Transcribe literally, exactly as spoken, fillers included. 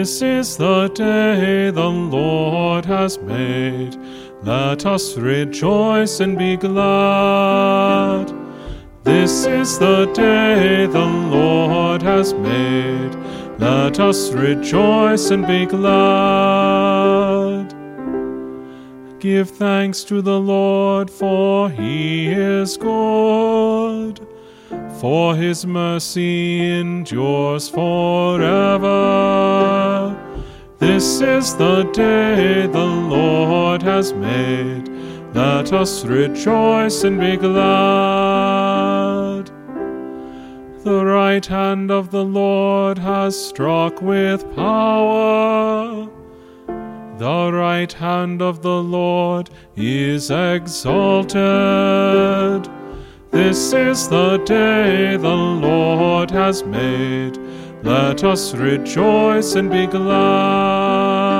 This is the day the Lord has made. Let us rejoice and be glad. This is the day the Lord has made. Let us rejoice and be glad. Give thanks to the Lord, for he is good, for his mercy endures forever. This is the day the Lord has made. Let us rejoice and be glad. The right hand of the Lord has struck with power. The right hand of the Lord is exalted. This is the day the Lord has made. Let us rejoice and be glad.